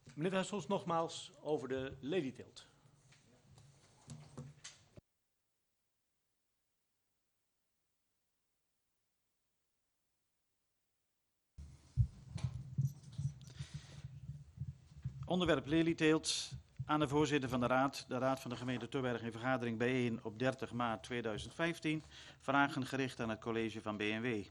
Meneer Wessels, nogmaals over de lelieteelt. Onderwerp lelieteelt. Aan de voorzitter van de Raad van de gemeente Tubbergen in vergadering bijeen op 30 maart 2015. Vragen gericht aan het college van BNW.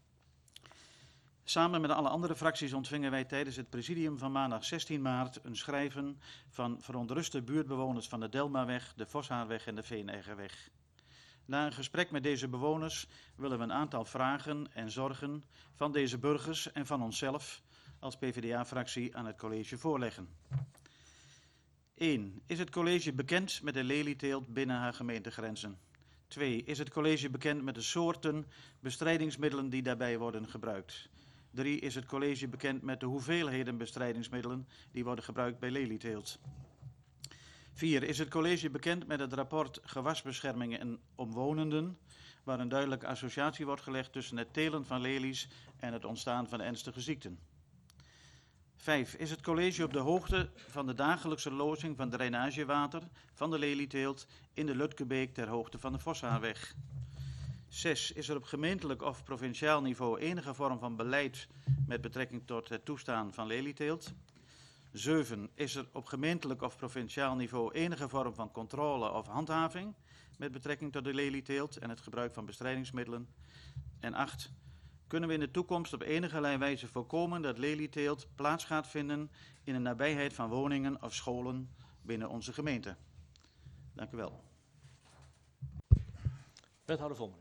Samen met alle andere fracties ontvingen wij tijdens het presidium van maandag 16 maart een schrijven van verontruste buurtbewoners van de Delmaweg, de Voshaarweg en de Veeneggerweg. Na een gesprek met deze bewoners willen we een aantal vragen en zorgen van deze burgers en van onszelf als PvdA-fractie aan het college voorleggen. 1. Is het college bekend met de lelieteelt binnen haar gemeentegrenzen? 2. Is het college bekend met de soorten bestrijdingsmiddelen die daarbij worden gebruikt? 3. Is het college bekend met de hoeveelheden bestrijdingsmiddelen die worden gebruikt bij lelieteelt? 4. Is het college bekend met het rapport Gewasbescherming en Omwonenden, waar een duidelijke associatie wordt gelegd tussen het telen van lelies en het ontstaan van ernstige ziekten? 5. Is het college op de hoogte van de dagelijkse lozing van drainagewater van de lelieteelt in de Lutkebeek ter hoogte van de Voshaarweg? 6. Is er op gemeentelijk of provinciaal niveau enige vorm van beleid met betrekking tot het toestaan van lelieteelt? 7. Is er op gemeentelijk of provinciaal niveau enige vorm van controle of handhaving met betrekking tot de lelieteelt en het gebruik van bestrijdingsmiddelen? En 8. Kunnen we in de toekomst op enige wijze voorkomen dat lelieteelt plaats gaat vinden in de nabijheid van woningen of scholen binnen onze gemeente? Dank u wel. Wethouder Vonk.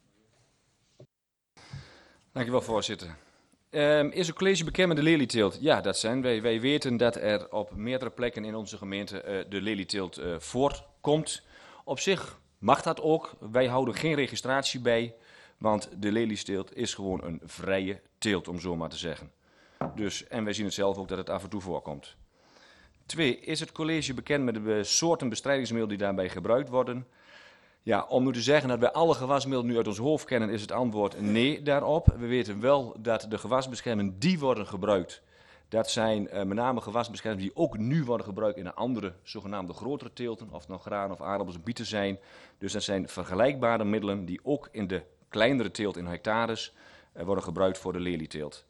Dank u wel, voorzitter. Is het college bekend met de lelieteelt? Ja, dat zijn wij. Wij weten dat er op meerdere plekken in onze gemeente de lelieteelt voorkomt. Op zich mag dat ook. Wij houden geen registratie bij, want de lelieteelt is gewoon een vrije teelt, om zo maar te zeggen. Dus, en wij zien het zelf ook dat het af en toe voorkomt. 2. Is het college bekend met de soorten bestrijdingsmiddelen die daarbij gebruikt worden? Ja, om nu te zeggen dat wij alle gewasmiddelen nu uit ons hoofd kennen, is het antwoord nee daarop. We weten wel dat de gewasbeschermingen die worden gebruikt, dat zijn met name gewasbeschermingen die ook nu worden gebruikt in de andere zogenaamde grotere teelten, of het nou graan of aardappels of bieten zijn. Dus dat zijn vergelijkbare middelen die ook in de kleinere teelt in hectares worden gebruikt voor de lelieteelt.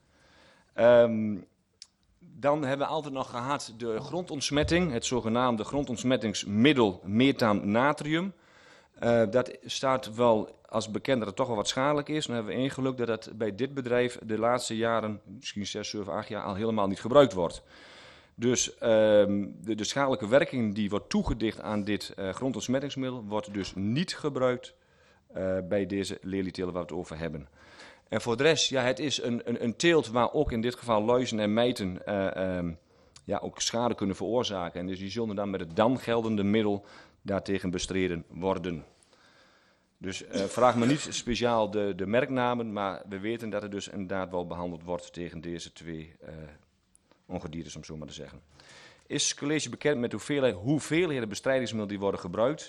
Dan hebben we altijd nog gehad de grondontsmetting, het zogenaamde grondontsmettingsmiddel methaamnatrium. Dat staat wel als bekend dat het toch wel wat schadelijk is. Dan hebben we één geluk dat het bij dit bedrijf de laatste jaren, misschien 6, 7, 8 jaar, al helemaal niet gebruikt wordt. Dus de schadelijke werking die wordt toegedicht aan dit grondontsmettingsmiddel wordt dus niet gebruikt bij deze lelieteelt waar we het over hebben. En voor de rest, ja, het is een teelt waar ook in dit geval luizen en mijten ook schade kunnen veroorzaken. En dus die zullen dan met het dan geldende middel daartegen bestreden worden. Dus vraag me niet speciaal de merknamen, maar we weten dat er dus inderdaad wel behandeld wordt tegen deze twee ongedierte, om zo maar te zeggen. Is het college bekend met hoeveelheden bestrijdingsmiddelen die worden gebruikt?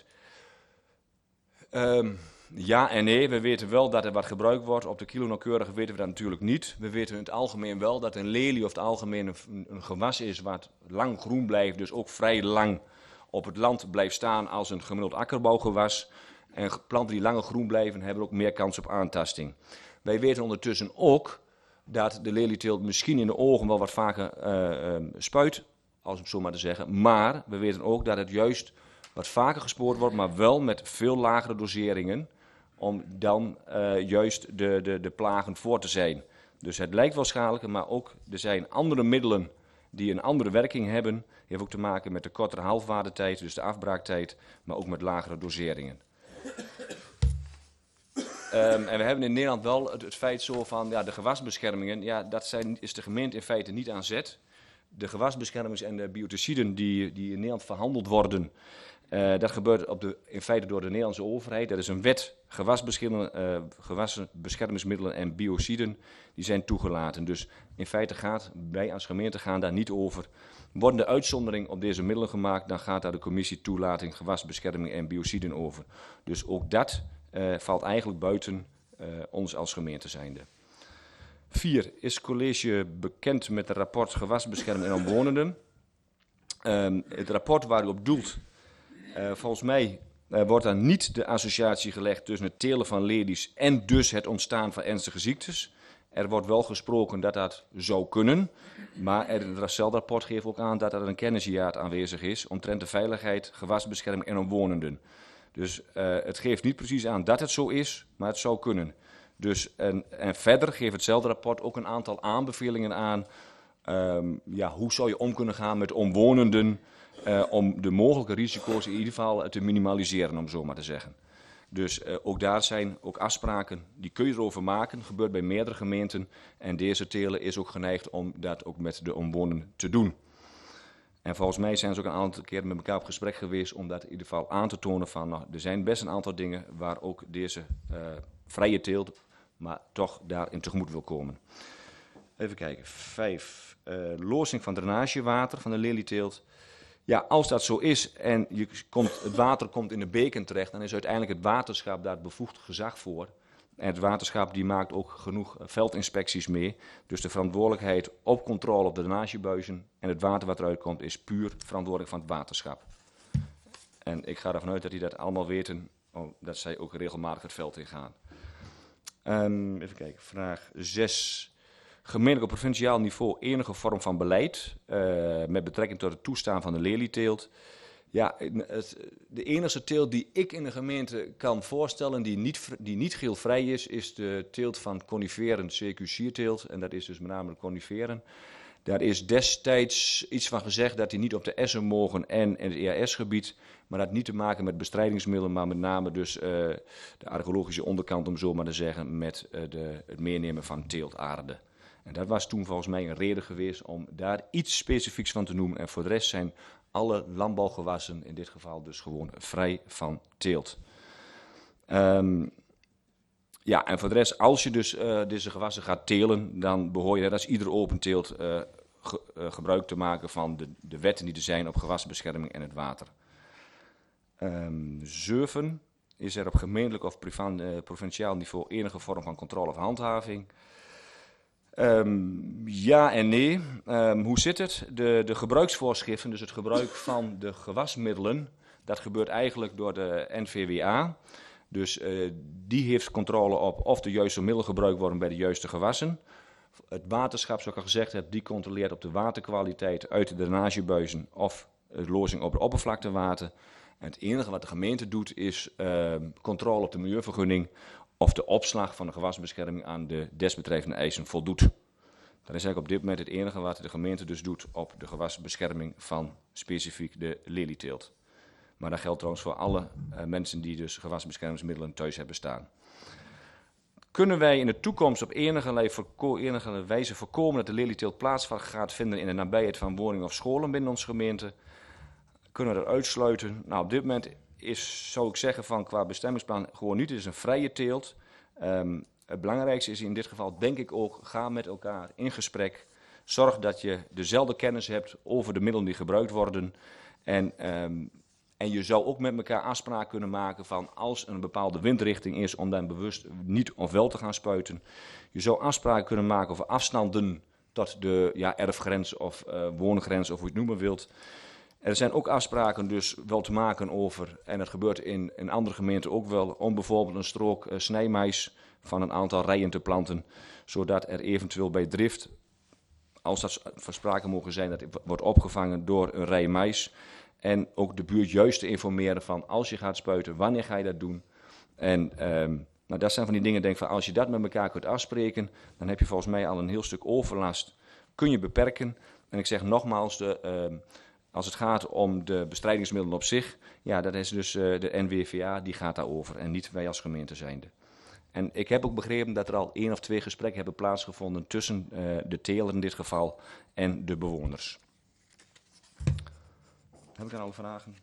Ja en nee, we weten wel dat er wat gebruikt wordt. Op de kilo nauwkeurig weten we dat natuurlijk niet. We weten in het algemeen wel dat een lelie of het algemeen een gewas is wat lang groen blijft, dus ook vrij lang op het land blijft staan als een gemiddeld akkerbouwgewas. En planten die langer groen blijven hebben ook meer kans op aantasting. Wij weten ondertussen ook dat de lelieteelt misschien in de ogen wel wat vaker spuit, als ik zo maar te zeggen. Maar we weten ook dat het juist wat vaker gespoord wordt, maar wel met veel lagere doseringen, om dan juist de plagen voor te zijn. Dus het lijkt wel schadelijk, maar ook er zijn andere middelen die een andere werking hebben. Heeft ook te maken met de kortere halfwaardetijd, dus de afbraaktijd, maar ook met lagere doseringen. En we hebben in Nederland wel het feit zo van, ja, de gewasbeschermingen, ja, is de gemeente in feite niet aan zet. De gewasbeschermings- en de bioticiden die in Nederland verhandeld worden, dat gebeurt in feite door de Nederlandse overheid. Dat is een wet, gewasbeschermingsmiddelen en biociden, die zijn toegelaten. Dus in feite wij als gemeente gaan daar niet over. Worden de uitzondering op deze middelen gemaakt, dan gaat daar de commissie toelating, gewasbescherming en biociden over. Dus ook dat valt eigenlijk buiten ons als gemeente zijnde. 4. Is het college bekend met het rapport Gewasbescherming en Omwonenden? Het rapport waar u op doelt, volgens mij wordt daar niet de associatie gelegd tussen het telen van lelies en dus het ontstaan van ernstige ziektes. Er wordt wel gesproken dat dat zou kunnen, maar het rapport geeft ook aan dat er een kennishiaat aanwezig is omtrent de veiligheid, gewasbescherming en omwonenden. Dus het geeft niet precies aan dat het zo is, maar het zou kunnen. Dus, en verder geeft hetzelfde rapport ook een aantal aanbevelingen aan. Hoe zou je om kunnen gaan met omwonenden om de mogelijke risico's in ieder geval te minimaliseren, om zo maar te zeggen. Dus ook daar zijn ook afspraken, die kun je erover maken, gebeurt bij meerdere gemeenten. En deze telen is ook geneigd om dat ook met de omwonenden te doen. En volgens mij zijn ze ook een aantal keren met elkaar op gesprek geweest om dat in ieder geval aan te tonen van, nou, er zijn best een aantal dingen waar ook deze vrije teelt, maar toch daarin tegemoet wil komen. Even kijken, 5. Lozing van drainagewater van de lelieteelt. Ja, als dat zo is en het water komt in de beken terecht, dan is uiteindelijk het waterschap daar bevoegd gezag voor. En het waterschap die maakt ook genoeg veldinspecties mee. Dus de verantwoordelijkheid op controle op de drainagebuizen en het water wat eruit komt is puur verantwoordelijk van het waterschap. En ik ga ervan uit dat die dat allemaal weten, dat zij ook regelmatig het veld in gaan. Even kijken, vraag 6. Gemeentelijk op provinciaal niveau enige vorm van beleid met betrekking tot het toestaan van de lelieteelt. Ja, de enige teelt die ik in de gemeente kan voorstellen die niet geelvrij is de teelt van coniferen, CQ-sierteelt. En dat is dus met name de coniferen. Daar is destijds iets van gezegd dat die niet op de essen mogen en in het EAS-gebied. Maar dat had niet te maken met bestrijdingsmiddelen, maar met name dus de archeologische onderkant, om zo maar te zeggen, met het meenemen van teeltaarde. En dat was toen volgens mij een reden geweest om daar iets specifieks van te noemen. En voor de rest zijn alle landbouwgewassen in dit geval dus gewoon vrij van teelt. En voor de rest, als je dus deze gewassen gaat telen, dan behoor je net als iedere open teelt gebruik te maken van de wetten die er zijn op gewasbescherming en het water. 7. Is er op gemeentelijk of provinciaal niveau enige vorm van controle of handhaving? Ja en nee. Hoe zit het? De gebruiksvoorschriften, dus het gebruik van de gewasmiddelen, dat gebeurt eigenlijk door de NVWA. Dus die heeft controle op of de juiste middelen gebruikt worden bij de juiste gewassen. Het waterschap, zoals ik al gezegd heb, die controleert op de waterkwaliteit uit de drainagebuizen of de lozing op het oppervlaktewater. En het enige wat de gemeente doet is controle op de milieuvergunning of de opslag van de gewasbescherming aan de desbetreffende eisen voldoet. Dat is eigenlijk op dit moment het enige wat de gemeente dus doet op de gewasbescherming van specifiek de lelieteelt. Maar dat geldt trouwens voor alle mensen die dus gewasbeschermingsmiddelen thuis hebben staan. Kunnen wij in de toekomst op enige wijze voorkomen dat de lelieteelt plaats gaat vinden in de nabijheid van woningen of scholen binnen onze gemeente? Kunnen we dat uitsluiten? Nou, op dit moment zou ik zeggen van qua bestemmingsplan gewoon niet. Het is een vrije teelt. Het belangrijkste is in dit geval denk ik ook, ga met elkaar in gesprek. Zorg dat je dezelfde kennis hebt over de middelen die gebruikt worden. En je zou ook met elkaar afspraak kunnen maken van als een bepaalde windrichting is om dan bewust niet of wel te gaan spuiten. Je zou afspraken kunnen maken over afstanden tot de erfgrens of woongrens of hoe je het noemen wilt. Er zijn ook afspraken dus wel te maken over, en dat gebeurt in andere gemeenten ook wel, om bijvoorbeeld een strook snijmais van een aantal rijen te planten, zodat er eventueel bij drift, als dat sprake mogen zijn, dat wordt opgevangen door een rij mais. En ook de buurt juist te informeren van als je gaat spuiten, wanneer ga je dat doen. En dat zijn van die dingen, denk van als je dat met elkaar kunt afspreken, dan heb je volgens mij al een heel stuk overlast, kun je beperken. En ik zeg nogmaals, als het gaat om de bestrijdingsmiddelen op zich, ja, dat is dus de NWVA, die gaat daarover en niet wij als gemeente zijnde. En ik heb ook begrepen dat er al 1 of 2 gesprekken hebben plaatsgevonden tussen de teler in dit geval en de bewoners. Heb ik dan alle vragen?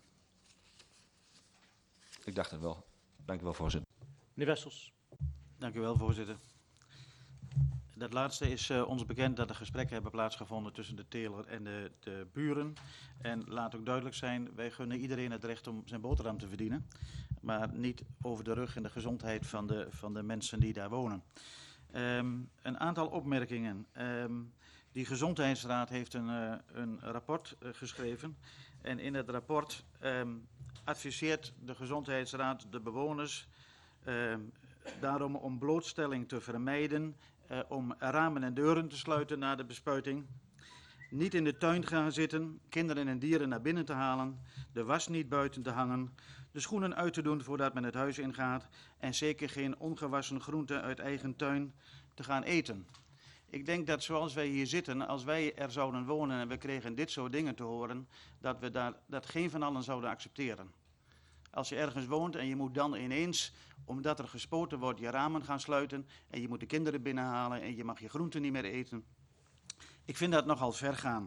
Ik dacht het wel. Dank u wel, voorzitter. Meneer Wessels. Dank u wel, voorzitter. Dat laatste is ons bekend dat er gesprekken hebben plaatsgevonden tussen de teler en de buren. En laat ook duidelijk zijn, wij gunnen iedereen het recht om zijn boterham te verdienen. Maar niet over de rug en de gezondheid van de mensen die daar wonen. Een aantal opmerkingen. Die gezondheidsraad heeft een rapport geschreven. En in het rapport adviseert de gezondheidsraad de bewoners daarom om blootstelling te vermijden, om ramen en deuren te sluiten na de bespuiting, niet in de tuin gaan zitten, kinderen en dieren naar binnen te halen, de was niet buiten te hangen, de schoenen uit te doen voordat men het huis ingaat en zeker geen ongewassen groenten uit eigen tuin te gaan eten. Ik denk dat zoals wij hier zitten, als wij er zouden wonen en we kregen dit soort dingen te horen, dat we dat geen van allen zouden accepteren. Als je ergens woont en je moet dan ineens, omdat er gespoten wordt, je ramen gaan sluiten en je moet de kinderen binnenhalen en je mag je groenten niet meer eten. Ik vind dat nogal ver gaan.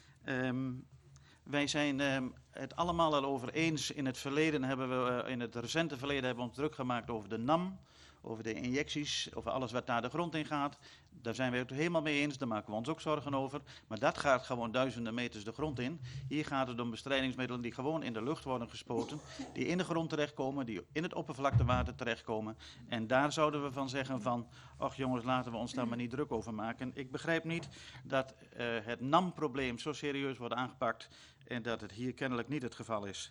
Wij zijn het allemaal al over eens. In het recente verleden hebben we ons druk gemaakt over de NAM, over de injecties, over alles wat naar de grond in gaat. Daar zijn we het helemaal mee eens, daar maken we ons ook zorgen over. Maar dat gaat gewoon duizenden meters de grond in. Hier gaat het om bestrijdingsmiddelen die gewoon in de lucht worden gespoten, die in de grond terechtkomen, die in het oppervlaktewater terechtkomen. En daar zouden we van zeggen van, ach jongens, laten we ons daar maar niet druk over maken. Ik begrijp niet dat het NAM-probleem zo serieus wordt aangepakt en dat het hier kennelijk niet het geval is.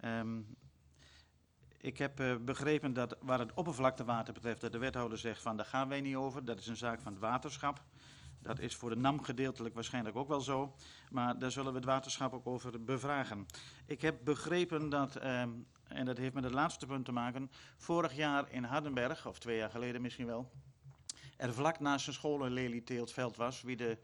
Ik heb begrepen dat waar het oppervlaktewater betreft, dat de wethouder zegt van daar gaan wij niet over. Dat is een zaak van het waterschap. Dat is voor de NAM gedeeltelijk waarschijnlijk ook wel zo. Maar daar zullen we het waterschap ook over bevragen. Ik heb begrepen dat, en dat heeft met het laatste punt te maken, vorig jaar in Hardenberg, of 2 jaar geleden misschien wel, er vlak naast een school een lelieteeltveld was. Wie de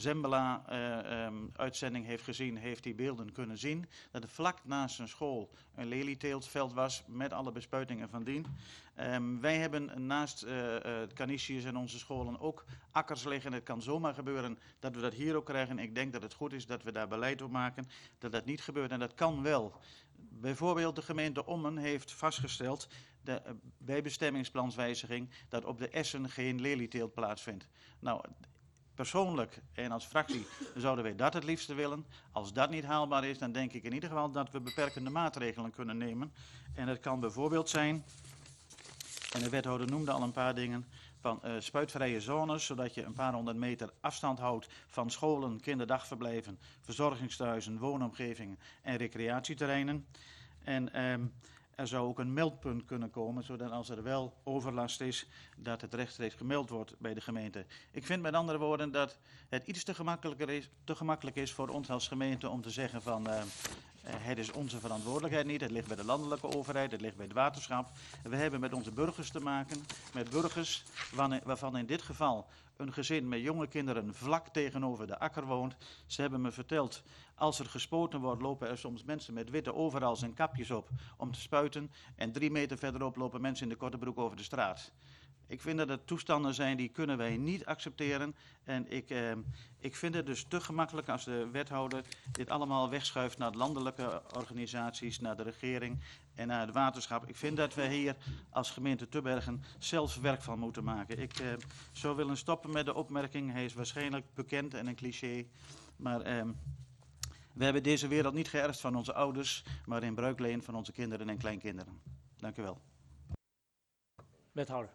Zembla-uitzending heeft gezien, heeft die beelden kunnen zien. Dat er vlak naast een school een lelieteeltveld was met alle bespuitingen van dien. Wij hebben naast het Canisius en onze scholen ook akkers liggen. Het kan zomaar gebeuren dat we dat hier ook krijgen. Ik denk dat het goed is dat we daar beleid op maken, dat dat niet gebeurt. En dat kan wel. Bijvoorbeeld de gemeente Ommen heeft vastgesteld bij bestemmingsplanswijziging dat op de Essen geen lelieteelt plaatsvindt. Nou, persoonlijk en als fractie zouden wij dat het liefste willen. Als dat niet haalbaar is, dan denk ik in ieder geval dat we beperkende maatregelen kunnen nemen. En het kan bijvoorbeeld zijn, en de wethouder noemde al een paar dingen, van spuitvrije zones, zodat je een paar 100 meter afstand houdt van scholen, kinderdagverblijven, verzorgingstehuizen, woonomgevingen en recreatieterreinen. En er zou ook een meldpunt kunnen komen, zodat als er wel overlast is, dat het rechtstreeks gemeld wordt bij de gemeente. Ik vind met andere woorden dat het iets te gemakkelijk is voor ons als gemeente om te zeggen van het is onze verantwoordelijkheid niet, het ligt bij de landelijke overheid, het ligt bij het waterschap. We hebben met onze burgers te maken, met burgers waarvan in dit geval een gezin met jonge kinderen vlak tegenover de akker woont. Ze hebben me verteld, als er gespoten wordt, lopen er soms mensen met witte overals en kapjes op om te spuiten. En 3 meter verderop lopen mensen in de korte broek over de straat. Ik vind dat het toestanden zijn die kunnen wij niet accepteren. En ik vind het dus te gemakkelijk als de wethouder dit allemaal wegschuift naar de landelijke organisaties, naar de regering en naar het waterschap. Ik vind dat wij hier als gemeente Tubbergen zelf werk van moeten maken. Ik zou willen stoppen met de opmerking, hij is waarschijnlijk bekend en een cliché. Maar we hebben deze wereld niet geërfd van onze ouders, maar in bruikleen van onze kinderen en kleinkinderen. Dank u wel. Wethouder.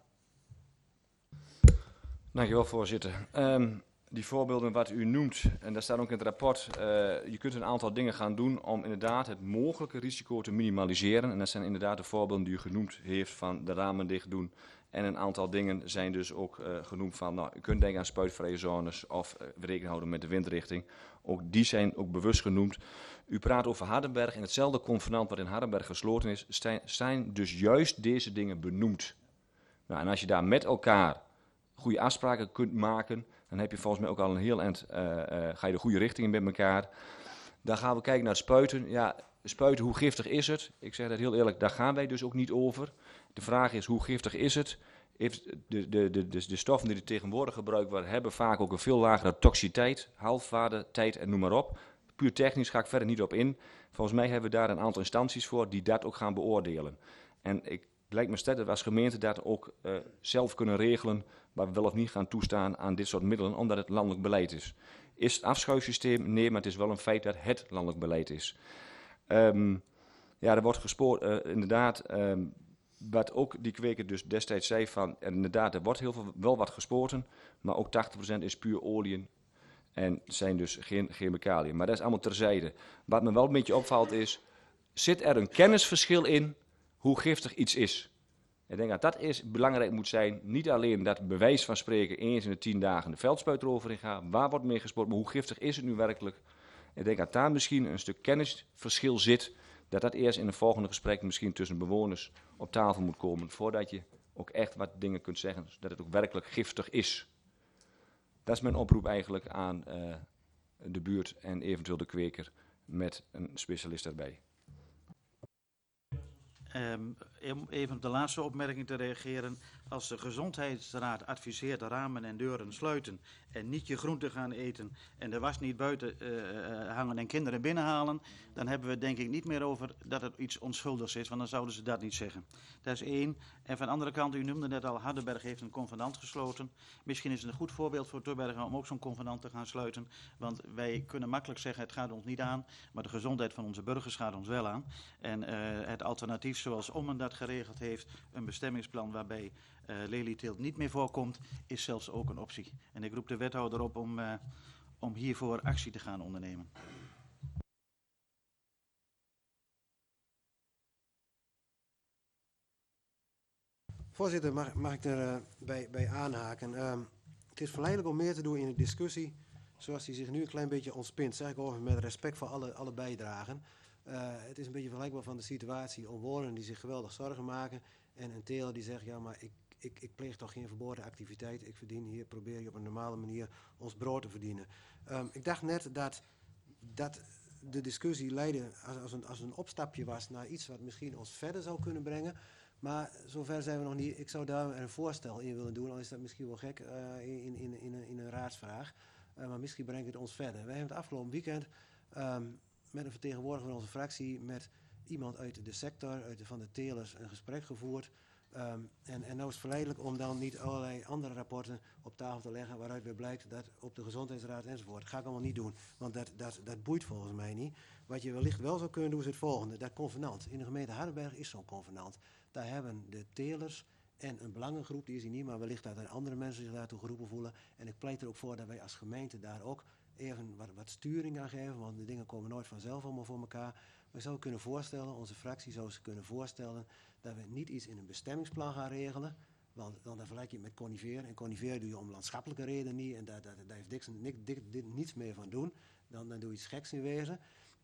Dankjewel, voorzitter. Die voorbeelden wat u noemt, en dat staat ook in het rapport, je kunt een aantal dingen gaan doen om inderdaad het mogelijke risico te minimaliseren. En dat zijn inderdaad de voorbeelden die u genoemd heeft van de ramen dicht doen. En een aantal dingen zijn dus ook genoemd van, nou, u kunt denken aan spuitvrije zones of rekening houden met de windrichting. Ook die zijn ook bewust genoemd. U praat over Hardenberg en hetzelfde convenant wat in Hardenberg gesloten is, zijn dus juist deze dingen benoemd. Nou, en als je daar met elkaar goede afspraken kunt maken, dan heb je volgens mij ook al een heel eind, ga je de goede richting in met elkaar. Dan gaan we kijken naar het spuiten. Ja, spuiten, hoe giftig is het? Ik zeg dat heel eerlijk, daar gaan wij dus ook niet over. De vraag is, hoe giftig is het? De stoffen die er tegenwoordig gebruikt worden, hebben vaak ook een veel lagere toxiciteit, halfwaarde, tijd en noem maar op. Puur technisch ga ik verder niet op in. Volgens mij hebben we daar een aantal instanties voor die dat ook gaan beoordelen. En het lijkt me sterk dat we als gemeente dat ook zelf kunnen regelen, waar we wel of niet gaan toestaan aan dit soort middelen, omdat het landelijk beleid is. Is het afschuifsysteem? Nee, maar het is wel een feit dat het landelijk beleid is. Ja, er wordt gespoord, inderdaad, wat ook die kweker dus destijds zei van, inderdaad, er wordt heel veel, wel wat gespoten, maar ook 80% is puur olie En zijn dus geen chemicaliën. Maar dat is allemaal terzijde. Wat me wel een beetje opvalt is, zit er een kennisverschil in hoe giftig iets is? Ik denk dat dat belangrijk moet zijn. Niet alleen dat bewijs van spreken eens in de 10 dagen de veldspuit eroverheen gaat. Waar wordt mee gespoord, maar hoe giftig is het nu werkelijk? Ik denk dat daar misschien een stuk kennisverschil zit. Dat eerst in een volgende gesprek misschien tussen bewoners op tafel moet komen. Voordat je ook echt wat dingen kunt zeggen. Dat het ook werkelijk giftig is. Dat is mijn oproep eigenlijk aan de buurt en eventueel de kweker met een specialist erbij. Om even op de laatste opmerking te reageren. Als de Gezondheidsraad adviseert ramen en deuren sluiten en niet je groente gaan eten en de was niet buiten hangen en kinderen binnenhalen, dan hebben we het denk ik niet meer over dat het iets onschuldigs is, want dan zouden ze dat niet zeggen. Dat is één. En van de andere kant, u noemde net al, Hardenberg heeft een convenant gesloten. Misschien is het een goed voorbeeld voor Tubbergen om ook zo'n convenant te gaan sluiten, want wij kunnen makkelijk zeggen het gaat ons niet aan, maar de gezondheid van onze burgers gaat ons wel aan. En het alternatief zoals Ommen dat geregeld heeft, een bestemmingsplan waarbij lelieteelt niet meer voorkomt, is zelfs ook een optie. En ik roep de wethouder op om hiervoor actie te gaan ondernemen. Voorzitter, mag ik er bij aanhaken? Het is verleidelijk om meer te doen in de discussie zoals die zich nu een klein beetje ontspint. Zeg ik over met respect voor alle bijdragen. Het is een beetje vergelijkbaar van de situatie omwonenden die zich geweldig zorgen maken en een teler die zegt, ja maar ik pleeg toch geen verboden activiteit. Ik verdien hier, probeer je op een normale manier ons brood te verdienen. Ik dacht net dat de discussie leidde als een opstapje was naar iets wat misschien ons verder zou kunnen brengen. Maar zover zijn we nog niet. Ik zou daar een voorstel in willen doen, al is dat misschien wel gek in een raadsvraag. Maar misschien brengt het ons verder. Wij hebben het afgelopen weekend met een vertegenwoordiger van onze fractie, met iemand uit de sector, van de telers, een gesprek gevoerd. En nou is het verleidelijk om dan niet allerlei andere rapporten op tafel te leggen waaruit weer blijkt dat op de gezondheidsraad enzovoort. Dat ga ik allemaal niet doen, want dat boeit volgens mij niet. Wat je wellicht wel zou kunnen doen is het volgende, dat convenant. In de gemeente Hardenberg is zo'n convenant. Daar hebben de telers en een belangengroep, die is hier niet, maar wellicht dat er andere mensen zich daartoe geroepen voelen. En ik pleit er ook voor dat wij als gemeente daar ook even wat sturing aan geven, want de dingen komen nooit vanzelf allemaal voor elkaar. We zouden kunnen voorstellen, onze fractie zou ze kunnen voorstellen, dat we niet iets in een bestemmingsplan gaan regelen, want dan vergelijk je het met conifeer. En conifeer doe je om landschappelijke redenen niet, en daar heeft niets meer van doen. Dan doe je iets geks in wezen.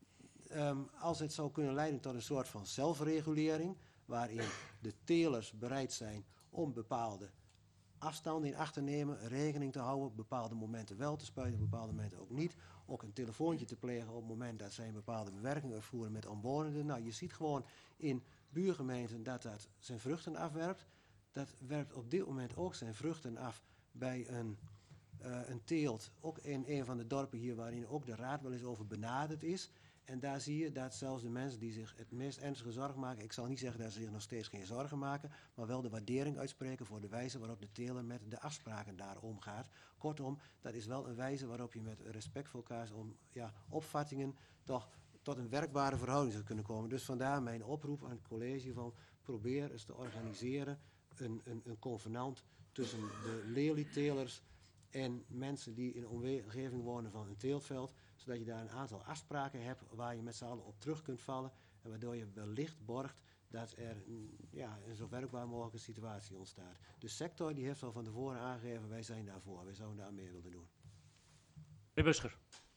Als het zou kunnen leiden tot een soort van zelfregulering, waarin de telers bereid zijn om bepaalde afstanden in acht te nemen, rekening te houden, op bepaalde momenten wel te spuiten, op bepaalde momenten ook niet. Ook een telefoontje te plegen op het moment dat zij een bepaalde bewerking uitvoeren met omwonenden. Nou, je ziet gewoon in buurgemeenten dat zijn vruchten afwerpt. Dat werpt op dit moment ook zijn vruchten af bij een teelt, ook in een van de dorpen hier waarin ook de raad wel eens over benaderd is. En daar zie je dat zelfs de mensen die zich het meest ernstige zorgen maken, ik zal niet zeggen dat ze zich nog steeds geen zorgen maken, maar wel de waardering uitspreken voor de wijze waarop de teler met de afspraken daar omgaat. Kortom, dat is wel een wijze waarop je met respect voor elkaars opvattingen toch tot een werkbare verhouding zou kunnen komen. Dus vandaar mijn oproep aan het college van probeer eens te organiseren een convenant tussen de lelietelers en mensen die in de omgeving wonen van een teeltveld, zodat je daar een aantal afspraken hebt waar je met z'n allen op terug kunt vallen en waardoor je wellicht borgt dat er een zo werkbaar mogelijke situatie ontstaat. De sector die heeft al van tevoren aangegeven, wij zijn daarvoor, wij zouden daar meer willen doen. Meneer Buscher.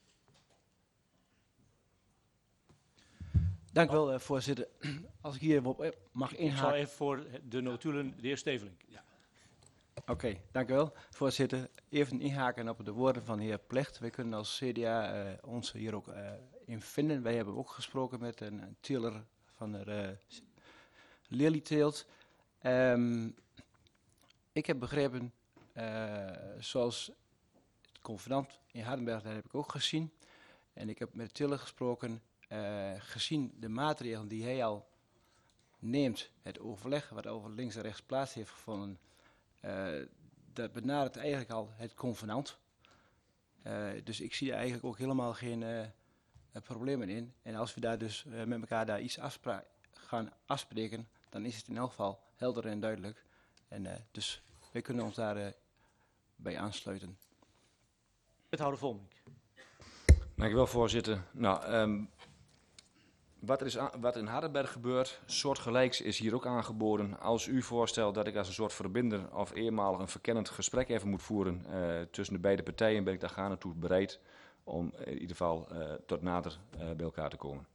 Dank u wel, voorzitter. Als ik hier mag Ik zal inhaken. even voor de notulen, de heer Stevelink. Oké, dank u wel, voorzitter. Even inhaken op de woorden van de heer Plecht. Wij kunnen als CDA ons hier ook in vinden. Wij hebben ook gesproken met een teler van de lelieteelt. Ik heb begrepen, zoals het convenant in Hardenberg, daar heb ik ook gezien. En ik heb met de teler gesproken, gezien de maatregelen die hij al neemt, het overleg wat over links en rechts plaats heeft gevonden, dat benadert eigenlijk al het convenant. Dus ik zie er eigenlijk ook helemaal geen problemen in. En als we daar dus met elkaar daar iets gaan afspreken, dan is het in elk geval helder en duidelijk. En dus wij kunnen ons daar bij aansluiten. Wethouder Volmink. Dank u wel, voorzitter. Nou, wat in Hardenberg gebeurt, soortgelijks is hier ook aangeboden. Als u voorstelt dat ik als een soort verbinder of eenmalig een verkennend gesprek even moet voeren tussen de beide partijen, ben ik daar gaarne naartoe bereid om in ieder geval tot nader bij elkaar te komen.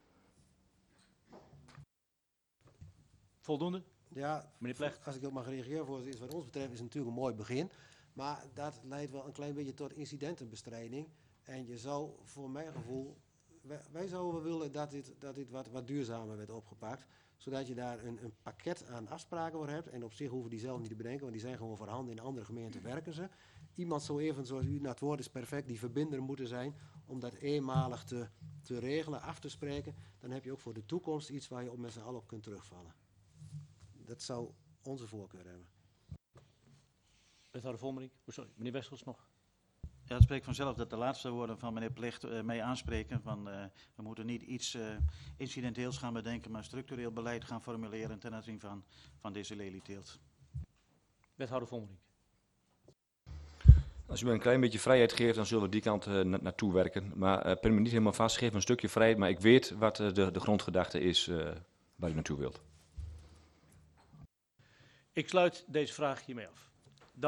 Voldoende? Ja, Meneer Plecht. als ik ook mag reageren, voorzitter, is wat ons betreft is het natuurlijk een mooi begin. Maar dat leidt wel een klein beetje tot incidentenbestrijding. En je zou, voor mijn gevoel, wij zouden wel willen dat dit wat duurzamer werd opgepakt. Zodat je daar een pakket aan afspraken voor hebt. En op zich hoeven die zelf niet te bedenken, want die zijn gewoon voorhanden. In andere gemeenten werken ze. Iemand zo even, zoals u, het woord is perfect, die verbinder moeten zijn. Om dat eenmalig te regelen, af te spreken. Dan heb je ook voor de toekomst iets waar je op met z'n allen op kunt terugvallen. Dat zou onze voorkeur hebben. Wethouder Vondeling. Oh, sorry, meneer Wessels nog. Ja, het spreekt vanzelf dat de laatste woorden van meneer Plecht mij aanspreken. Van, we moeten niet iets incidenteels gaan bedenken, maar structureel beleid gaan formuleren ten aanzien van deze lelieteelt. Wethouder Vondeling. Als u me een klein beetje vrijheid geeft, dan zullen we die kant naartoe werken. Maar pen me niet helemaal vast, geef me een stukje vrijheid. Maar ik weet wat de grondgedachte is waar u naartoe wilt. Ik sluit deze vraag hiermee af.